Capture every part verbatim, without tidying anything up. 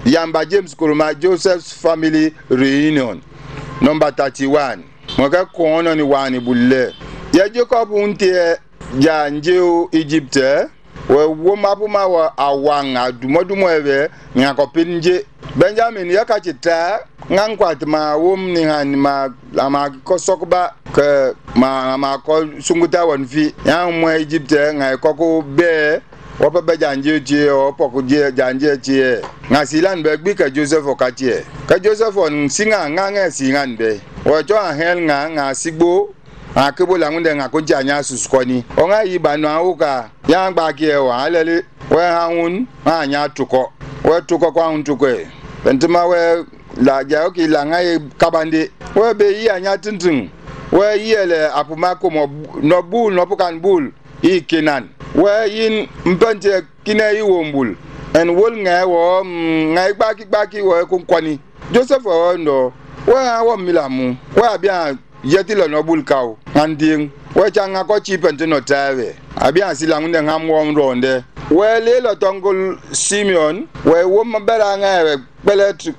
Yamba James Kuruma Joseph's Family Reunion. Number thirty-one. Mwaka kuono ni wani bulle. Ya Jacob untie ya njeo Egypte. We womapuma wa awanga dumodumo ewe ngakopinje. Benjamin yakachita ngankwat ma wom ni han ma ama ko sokba ke ma ma ko sunguta wonfi ya mo Egypte ngai koko be wopa be janje tie o poko je janje tie ngasilan be gbi ka Joseph okatie ka Joseph on singa nganga singan be wo jo ahel nga nga sigbo akebo la ngunde nga ko janya suskoni o nga yiba no awuka ya gba kie wa alele we haun anya tuko we tuko kwa untuko bentuma we la jao ki la ngai kabande we be yi anya tintin we yele apuma ko mo no bul no pukan bul i kenan we yin mpente kine yi wombul en wol ngai wo ngai gbaki gbaki wo ko kwani Joseph wo no we ha milamu we abia yeti lo no bul kaw anding we changa ko chi pente no tawe abia sila ngunde ngam wo ronde we le lo tongol Simeon we wo mabera ngai belet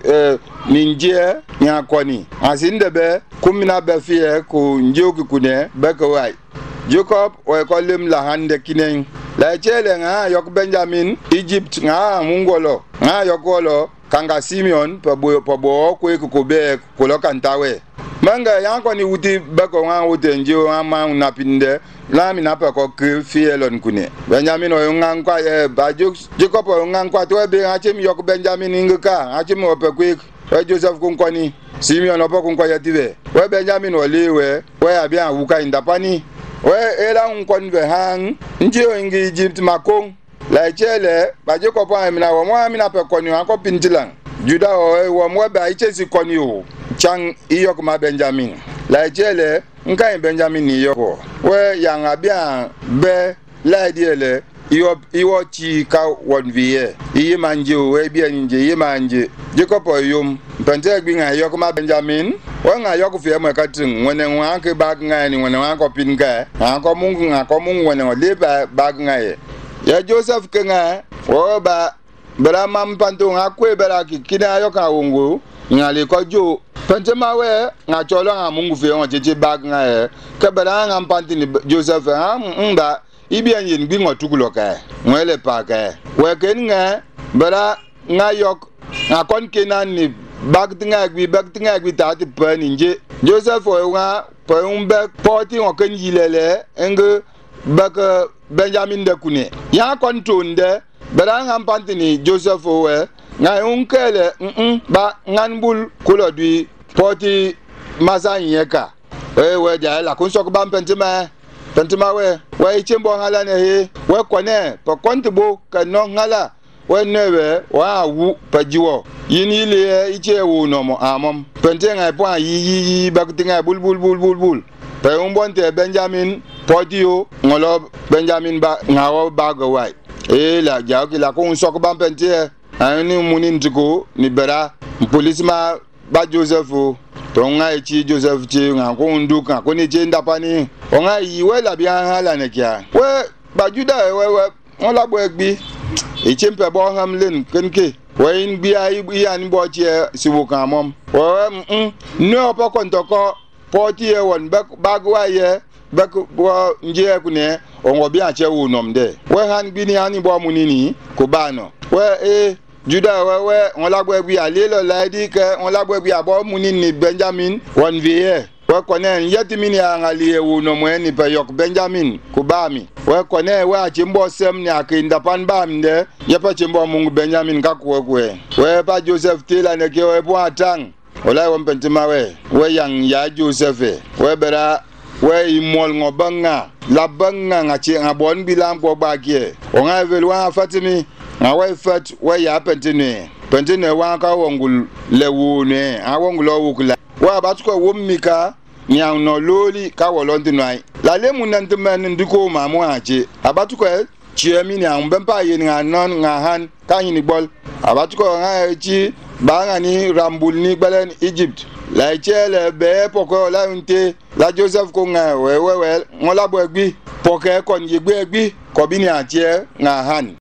ninje nya kwani asinde be kumina be fie ko njoki kune be ko wai Jacob we ko lem la hande kinen la chele nga yok Benjamin Egypt nga mungolo nga yokolo kanga Simeon pabo pabo ko ko be ko lo kantawe manga yanko ni wuti be ko nga wuti njo ama na pinde la mi na pa ko ke fie lon kune Benjamin o nga kwa e ba Jacob o nga kwa to be achim yok Benjamin ngka achim o pe ko we Joseph kun kwani Simeon opo kun kwa yative we Benjamin o lewe we abia wuka indapani we era un konve hang njio ingi Egypt makong la chele ba Jacob amina wo mo amina pe koni an ko pintilan Juda o wo mo ba ichesi koni o chang iyok ma Benjamin la chele nkan Benjamin ni yoko we yang abia be la diele iyo iwo chi ka wonvie iye manje o we bia nje iye manje Jacob oyum pente gbi nga yok ma Benjamin wa nga yok fie mo katin wona nwa ke bag nga ni wona nwa ko pinga ha ko mungu nga ko mungu wona le ba bag nga ye ya Joseph ke nga o ba bra mam panto nga kwe bra ki kina yok ka wongo nga le ko jo pente ma we nga cholo nga mungu fie won jeje bag nga ye ke bra nga panti ni Joseph ha mba ibi anyin bi ngotukulo ka nwele pa ka we ken nga bra nga yok nga kon kenan ni bag tinga gbi bag tinga gbi ta ti pan nje Joseph o nga pa un bag poti o kan yilele enge bag Benjamin de kune ya kon tonde bra nga pantini Joseph o we nga un kele mm ba ngan bul kulo dui poti masa nyeka e we ja la kun sok ban pentima pentima we we chembo ngala ne he we kone pa kontibo ka no ngala we newe wa wu pajiwo yini le iche wu no mo amom pente ngai po yi yi baktinga bul bul bul bul bul pe umbonte Benjamin podio ngolo Benjamin ba ngawo bago wai e la jaoki la ko sok ban pente ani munin ndiko ni bera policeman ba Joseph to ngai chi Joseph chi ngako nduka ko ni jenda pani o ngai we la bia hala ne kia we ba Juda we we on la bo egbi e chempe bo hamlen kenke we in bia i an bo che sibuka mom we mm no po kontoko poti e won bag wa ye bak bo nje ku ne o ngo bia che wu nom de we han bi ni ani bo munini ko bano we e Juda we we on la bo egbi ale lo la di ke on la bo egbi abo munini Benjamin won vie we konen yeti mini angali ewu no mwe ni pe yok Benjamin kubami we konen we achimbo sem ni akinda pan bam de yepa chimbo mungu Benjamin ka kuwe kuwe we pa Joseph tila ne ke we po atang ola won pentima we we yang ya Joseph we bera we imol ngobanga la banga ngachi ngabon bilam ko bagie o nga velwa fatimi na we fat we ya pentine pentine wa ka wongul lewu ne awongul owukula wa batuko womika nyang no loli ka wolondi noi la le munante men ndiko mamu aje abatuko chiemi ni an bempa yin nga non nga han ka yin bol abatuko nga chi ba nga ni rambul ni gbelen Egypt la chele be poko la unte la Joseph ko nga we we we ngola bo egbi poke kon yegbe egbi ko bi ni aje nga han